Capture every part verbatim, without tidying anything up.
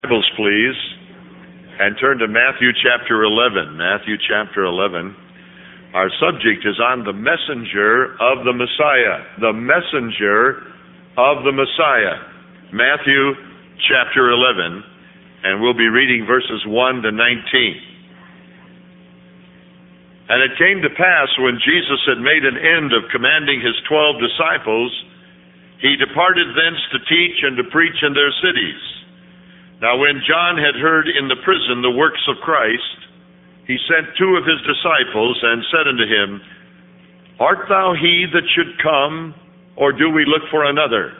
Bibles, please, and turn to Matthew chapter eleven. Matthew chapter eleven. Our subject is on the messenger of the Messiah. The messenger of the Messiah. Matthew chapter eleven, and we'll be reading verses one to nineteen. And it came to pass, when Jesus had made an end of commanding his twelve disciples, he departed thence to teach and to preach in their cities. Now when John had heard in the prison the works of Christ, he sent two of his disciples and said unto him, Art thou he that should come, or do we look for another?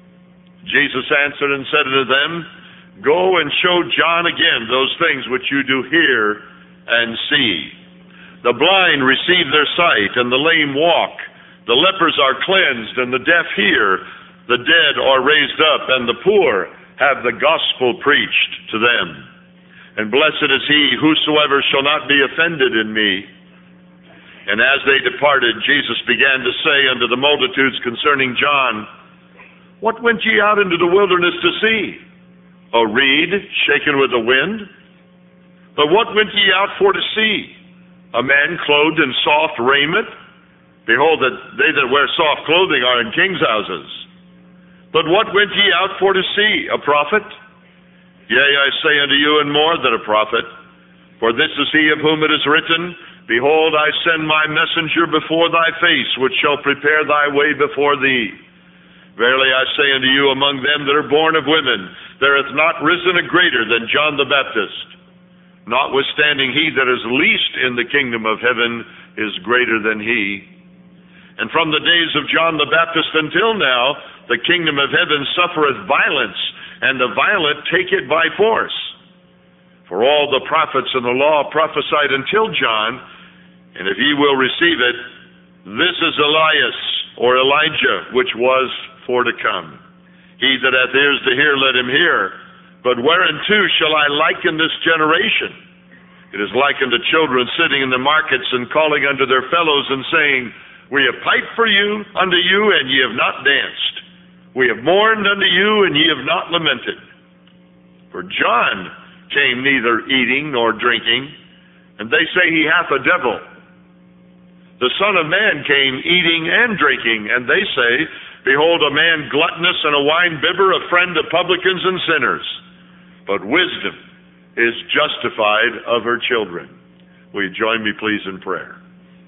Jesus answered and said unto them, Go and show John again those things which you do hear and see. The blind receive their sight, and the lame walk. The lepers are cleansed, and the deaf hear. The dead are raised up, and the poor have the gospel preached to them. And blessed is he whosoever shall not be offended in me. And as they departed, Jesus began to say unto the multitudes concerning John, What went ye out into the wilderness to see? A reed shaken with the wind? But what went ye out for to see? A man clothed in soft raiment? Behold, that they that wear soft clothing are in kings' houses. But what went ye out for to see? A prophet? Yea, I say unto you, and more than a prophet. For this is he of whom it is written, Behold, I send my messenger before thy face, which shall prepare thy way before thee. Verily I say unto you, among them that are born of women, there hath not risen a greater than John the Baptist. Notwithstanding, he that is least in the kingdom of heaven is greater than he. And from the days of John the Baptist until now, the kingdom of heaven suffereth violence, and the violent take it by force. For all the prophets and the law prophesied until John, and if ye will receive it, this is Elias, or Elijah, which was for to come. He that hath ears to hear, let him hear. But whereunto shall I liken this generation? It is likened to children sitting in the markets and calling unto their fellows and saying, We have piped for you unto you, and ye have not danced. We have mourned unto you, and ye have not lamented. For John came neither eating nor drinking, and they say he hath a devil. The Son of Man came eating and drinking, and they say, Behold, a man gluttonous and a wine-bibber, a friend of publicans and sinners. But wisdom is justified of her children. Will you join me, please, in prayer?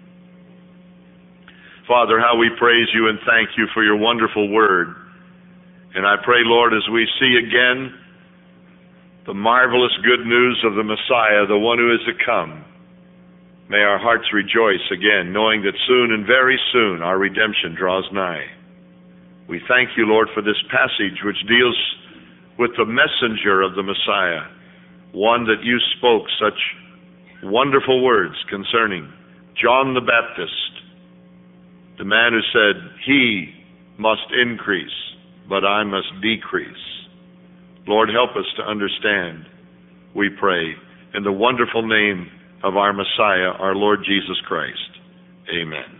Father, how we praise you and thank you for your wonderful word. And I pray, Lord, as we see again the marvelous good news of the Messiah, the one who is to come, may our hearts rejoice again, knowing that soon and very soon our redemption draws nigh. We thank you, Lord, for this passage which deals with the messenger of the Messiah, one that you spoke such wonderful words concerning, John the Baptist, the man who said, He must increase, but I must decrease. Lord, help us to understand, we pray, in the wonderful name of our Messiah, our Lord Jesus Christ. Amen.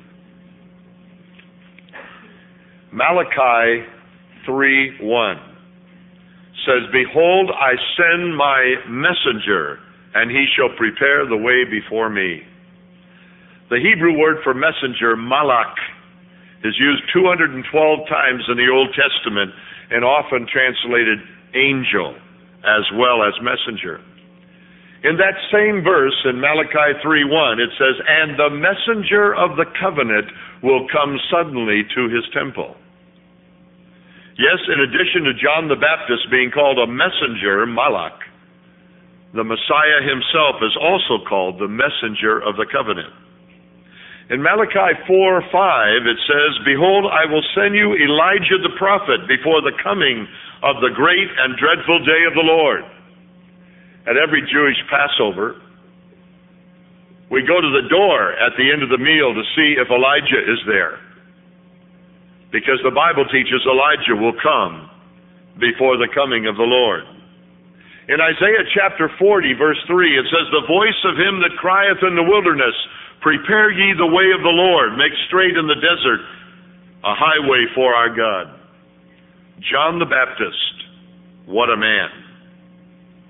Malachi three one says, Behold, I send my messenger, and he shall prepare the way before me. The Hebrew word for messenger, malach, is used two hundred twelve times in the Old Testament and often translated angel as well as messenger. In that same verse in Malachi three one, it says, And the messenger of the covenant will come suddenly to his temple. Yes, in addition to John the Baptist being called a messenger, malach, the Messiah himself is also called the messenger of the covenant. In Malachi four five, it says, Behold, I will send you Elijah the prophet before the coming of the great and dreadful day of the Lord. At every Jewish Passover, we go to the door at the end of the meal to see if Elijah is there, because the Bible teaches Elijah will come before the coming of the Lord. In Isaiah chapter forty, verse three, it says, The voice of him that crieth in the wilderness, Prepare ye the way of the Lord, make straight in the desert a highway for our God. John the Baptist, what a man.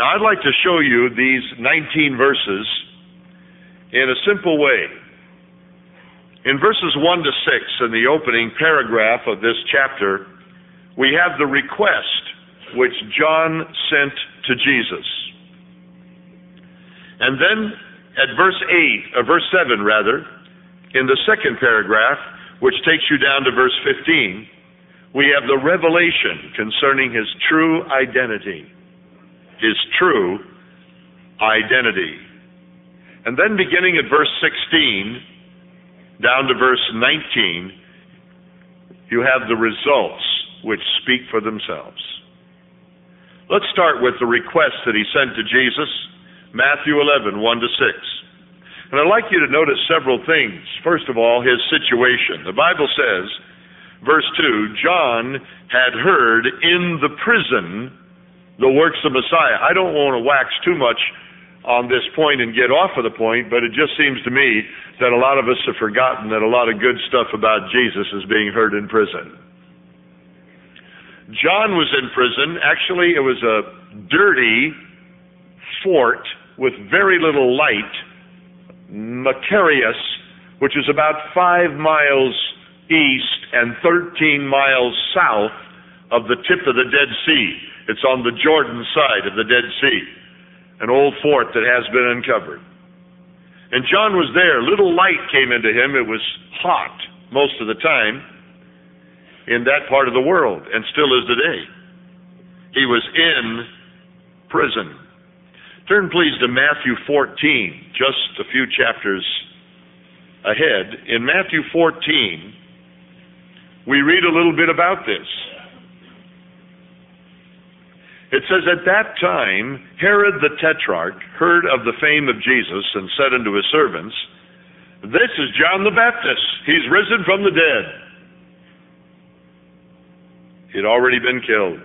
Now, I'd like to show you these nineteen verses in a simple way. In verses one to six, in the opening paragraph of this chapter, we have the request which John sent to Jesus. And then at verse eight, or verse seven rather, in the second paragraph, which takes you down to verse fifteen, we have the revelation concerning his true identity. His true identity. And then beginning at verse sixteen, down to verse nineteen, you have the results which speak for themselves. Let's start with the request that he sent to Jesus, Matthew eleven, one to six. And I'd like you to notice several things. First of all, his situation. The Bible says, verse two, John had heard in the prison the works of Messiah. I don't want to wax too much on this point and get off of the point, but it just seems to me that a lot of us have forgotten that a lot of good stuff about Jesus is being heard in prison. John was in prison. Actually, it was a dirty fort with very little light, Macarius, which is about five miles east and thirteen miles south of the tip of the Dead Sea. It's on the Jordan side of the Dead Sea, an old fort that has been uncovered. And John was there. Little light came into him. It was hot most of the time in that part of the world, and still is today. He was in prison. Turn please to Matthew fourteen, just a few chapters ahead. In Matthew fourteen, we read a little bit about this. It says, at that time, Herod the Tetrarch heard of the fame of Jesus and said unto his servants, this is John the Baptist. He's risen from the dead. He had already been killed.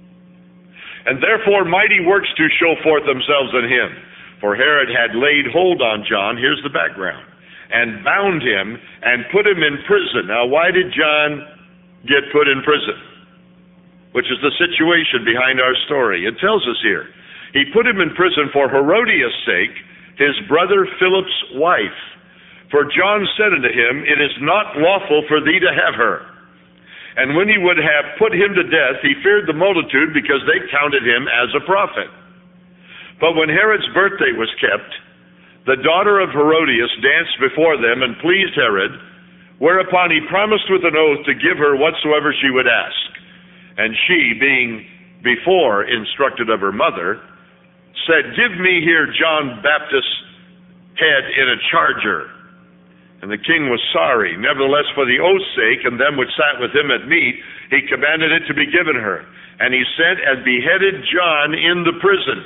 And therefore mighty works do show forth themselves in him. For Herod had laid hold on John, here's the background, and bound him and put him in prison. Now, why did John get put in prison? Which is the situation behind our story. It tells us here. He put him in prison for Herodias' sake, his brother Philip's wife. For John said unto him, it is not lawful for thee to have her. And when he would have put him to death, he feared the multitude, because they counted him as a prophet. But when Herod's birthday was kept, the daughter of Herodias danced before them and pleased Herod, whereupon he promised with an oath to give her whatsoever she would ask. And she, being before instructed of her mother, said, give me here John Baptist's head in a charger. And the king was sorry. Nevertheless, for the oath's sake, and them which sat with him at meat, he commanded it to be given her. And he sent and beheaded John in the prison.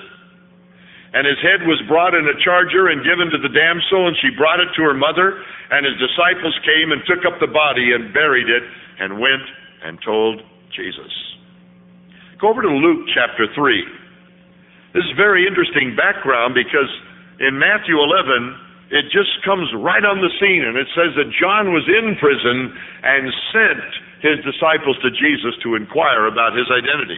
And his head was brought in a charger and given to the damsel, and she brought it to her mother. And his disciples came and took up the body and buried it, and went and told Jesus. Go over to Luke chapter three. This is very interesting background, because in Matthew eleven, it just comes right on the scene, and it says that John was in prison and sent his disciples to Jesus to inquire about his identity.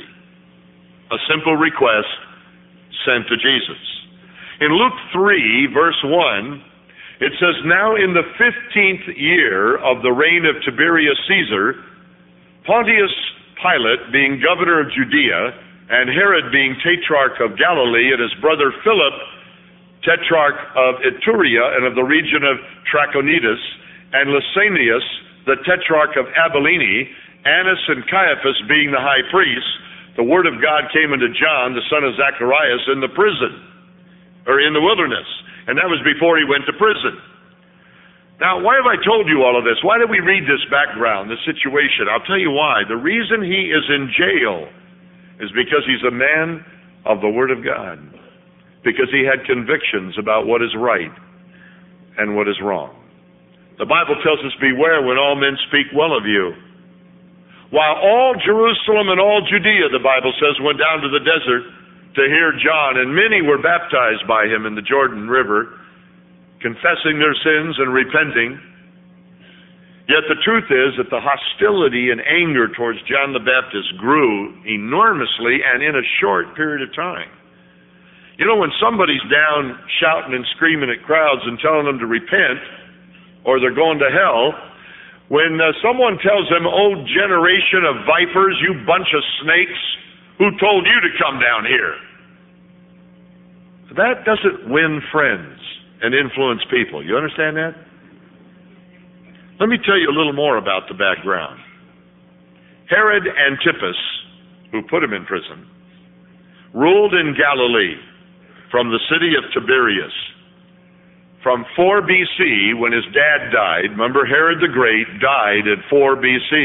A simple request sent to Jesus. In Luke three, verse one, it says, now in the fifteenth year of the reign of Tiberius Caesar, Pontius Pilate being governor of Judea, and Herod being tetrarch of Galilee, and his brother Philip, tetrarch of Iturea and of the region of Trachonitis, and Lysanias, the tetrarch of Abilene, Annas and Caiaphas being the high priests, the word of God came unto John, the son of Zacharias, in the prison, or in the wilderness. And that was before he went to prison. Now, why have I told you all of this? Why did we read this background, this situation? I'll tell you why. The reason he is in jail is because he's a man of the Word of God. Because he had convictions about what is right and what is wrong. The Bible tells us, beware when all men speak well of you. While all Jerusalem and all Judea, the Bible says, went down to the desert to hear John, and many were baptized by him in the Jordan River, confessing their sins and repenting. Yet the truth is that the hostility and anger towards John the Baptist grew enormously and in a short period of time. You know, when somebody's down shouting and screaming at crowds and telling them to repent or they're going to hell, when uh, someone tells them, "Oh, generation of vipers, you bunch of snakes, who told you to come down here?" That doesn't win friends and influence people. You understand that? Let me tell you a little more about the background. Herod Antipas, who put him in prison, ruled in Galilee from the city of Tiberias from four B C, when his dad died. Remember, Herod the Great died at four B C.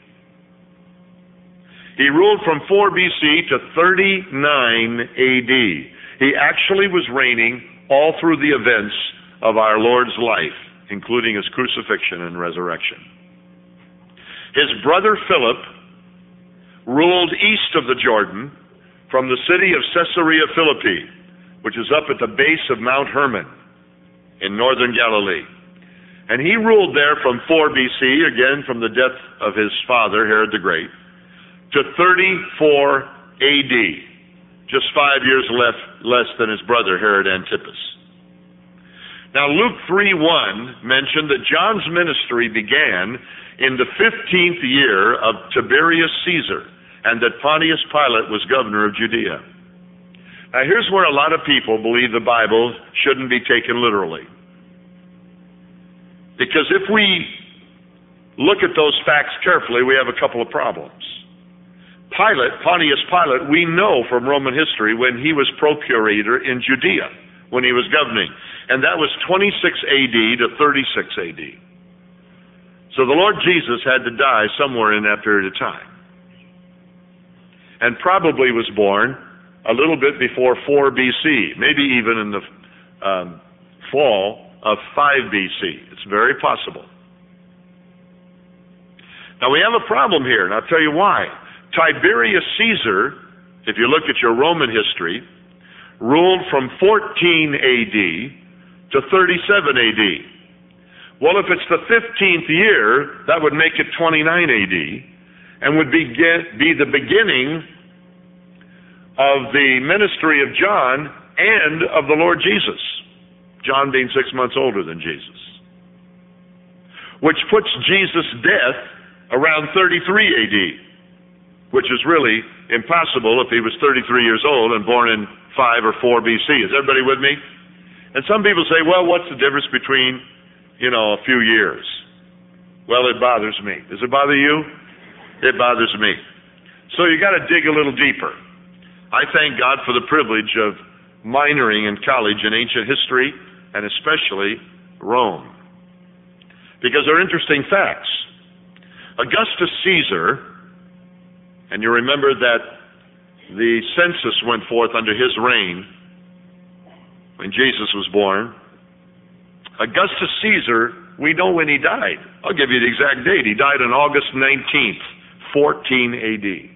He ruled from four B C to thirty-nine A D. He actually was reigning all through the events of our Lord's life, including his crucifixion and resurrection. His brother Philip ruled east of the Jordan from the city of Caesarea Philippi, which is up at the base of Mount Hermon in northern Galilee. And he ruled there from four B C, again from the death of his father, Herod the Great, to thirty-four A D, just five years less, less than his brother, Herod Antipas. Now, Luke three one mentioned that John's ministry began in the fifteenth year of Tiberius Caesar, and that Pontius Pilate was governor of Judea. Now, here's where a lot of people believe the Bible shouldn't be taken literally. Because if we look at those facts carefully, we have a couple of problems. Pilate, Pontius Pilate, we know from Roman history when he was procurator in Judea, when he was governing. And that was twenty-six A D to thirty-six A D. So the Lord Jesus had to die somewhere in that period of time. And probably was born a little bit before four B C, maybe even in the um, fall of five B C. It's very possible. Now we have a problem here, and I'll tell you why. Tiberius Caesar, if you look at your Roman history, ruled from fourteen A D to thirty-seven A D. Well, if it's the fifteenth year, that would make it twenty-nine A D, and would be, be the beginning of the ministry of John and of the Lord Jesus, John being six months older than Jesus, which puts Jesus' death around thirty-three A D, which is really impossible if he was thirty-three years old and born in five or four B C. Is everybody with me? And some people say, well, what's the difference between, you know, a few years? Well, it bothers me. Does it bother you? It bothers me. So you got to dig a little deeper. I thank God for the privilege of minoring in college in ancient history, and especially Rome, because they're interesting facts. Augustus Caesar, and you remember that the census went forth under his reign when Jesus was born. Augustus Caesar, we know when he died. I'll give you the exact date. He died on August nineteenth, fourteen A D.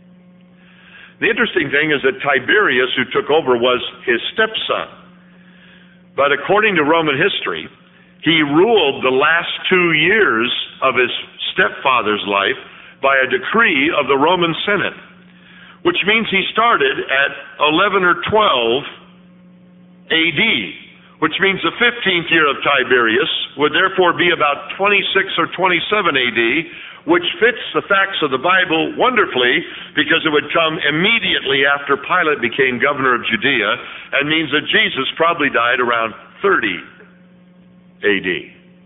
The interesting thing is that Tiberius, who took over, was his stepson. But according to Roman history, he ruled the last two years of his stepfather's life by a decree of the Roman Senate, which means he started at eleven or twelve A D, which means the fifteenth year of Tiberius would therefore be about twenty-six or twenty-seven A D, which fits the facts of the Bible wonderfully, because it would come immediately after Pilate became governor of Judea, and means that Jesus probably died around thirty A D.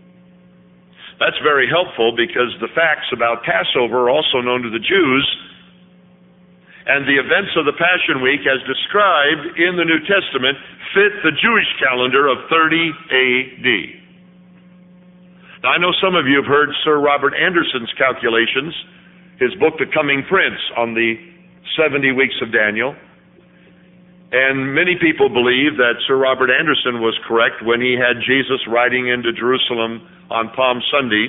That's very helpful, because the facts about Passover are also known to the Jews, and the events of the Passion Week, as described in the New Testament, fit the Jewish calendar of thirty A D. Now, I know some of you have heard Sir Robert Anderson's calculations, his book, The Coming Prince, on the seventy weeks of Daniel. And many people believe that Sir Robert Anderson was correct when he had Jesus riding into Jerusalem on Palm Sunday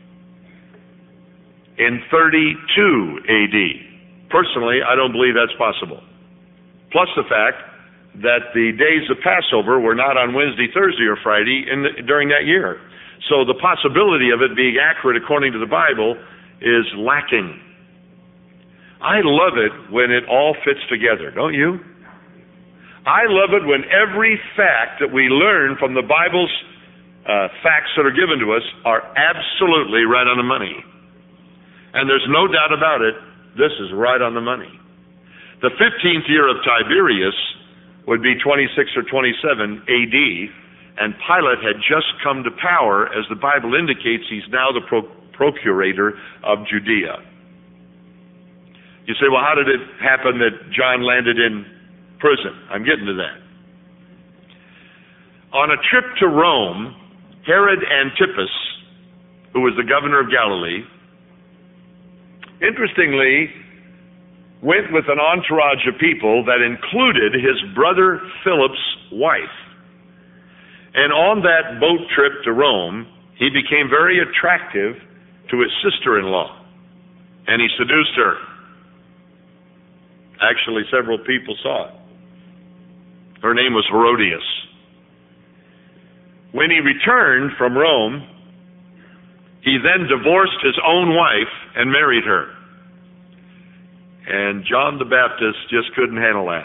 in thirty-two A D. Personally, I don't believe that's possible. Plus the fact that the days of Passover were not on Wednesday, Thursday, or Friday in the, during that year. So the possibility of it being accurate according to the Bible is lacking. I love it when it all fits together, don't you? I love it when every fact that we learn from the Bible's uh, facts that are given to us are absolutely right on the money. And there's no doubt about it, this is right on the money. The fifteenth year of Tiberius would be twenty-six or twenty-seven A D, and Pilate had just come to power. As the Bible indicates, he's now the pro- procurator of Judea. You say, well, how did it happen that John landed in prison? I'm getting to that. On a trip to Rome, Herod Antipas, who was the governor of Galilee, interestingly, went with an entourage of people that included his brother Philip's wife. And on that boat trip to Rome, he became very attractive to his sister-in-law, and he seduced her. Actually, several people saw it. Her name was Herodias. When he returned from Rome, he then divorced his own wife and married her. And John the Baptist just couldn't handle that.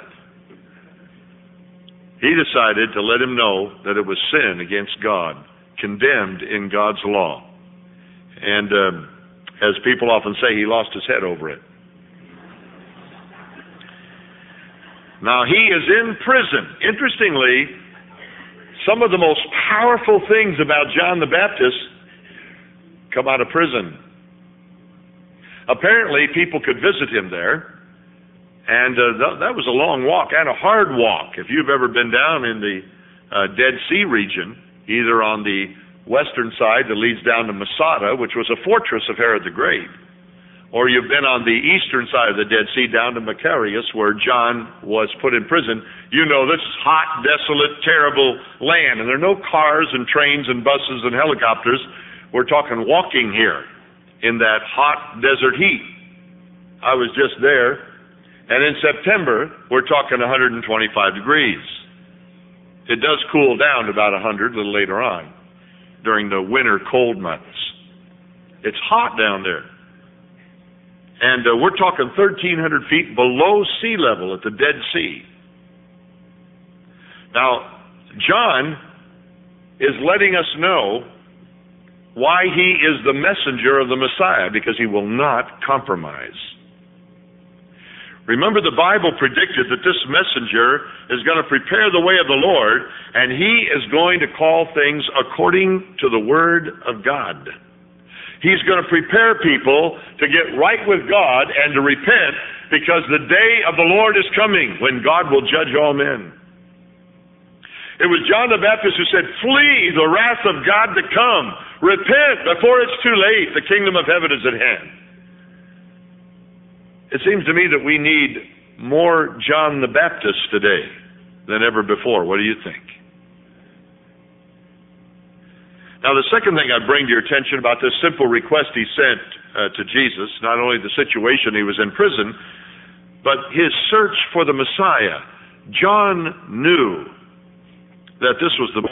He decided to let him know that it was sin against God, condemned in God's law. And um, as people often say, he lost his head over it. Now he is in prison. Interestingly, some of the most powerful things about John the Baptist come out of prison. Apparently, people could visit him there, and uh, th- that was a long walk and a hard walk. If you've ever been down in the uh, Dead Sea region, either on the western side that leads down to Masada, which was a fortress of Herod the Great, or you've been on the eastern side of the Dead Sea down to Macarius, where John was put in prison, you know this is hot, desolate, terrible land, and there are no cars and trains and buses and helicopters. We're talking walking here in that hot desert heat. I was just there, and in September, we're talking one hundred twenty-five degrees. It does cool down to about one hundred a little later on, during the winter cold months. It's hot down there. And uh, we're talking thirteen hundred feet below sea level at the Dead Sea. Now, John is letting us know why he is the messenger of the Messiah, because he will not compromise. Remember, the Bible predicted that this messenger is going to prepare the way of the Lord, and he is going to call things according to the Word of God. He's going to prepare people to get right with God and to repent, because the day of the Lord is coming when God will judge all men. It was John the Baptist who said, "Flee the wrath of God to come. Repent before it's too late. The kingdom of heaven is at hand." It seems to me that we need more John the Baptist today than ever before. What do you think? Now, the second thing I bring to your attention about this simple request he sent uh, to Jesus, not only the situation he was in prison, but his search for the Messiah. John knew that this was the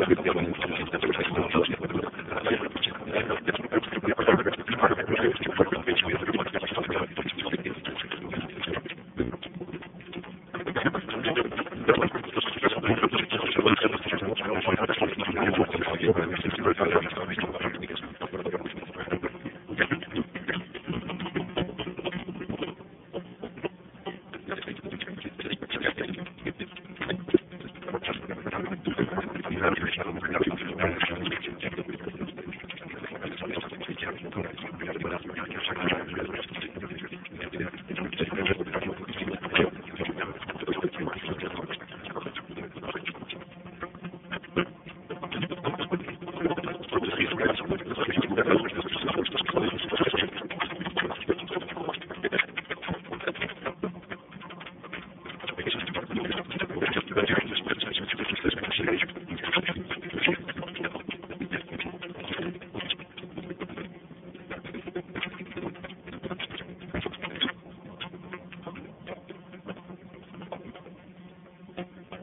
Thank you.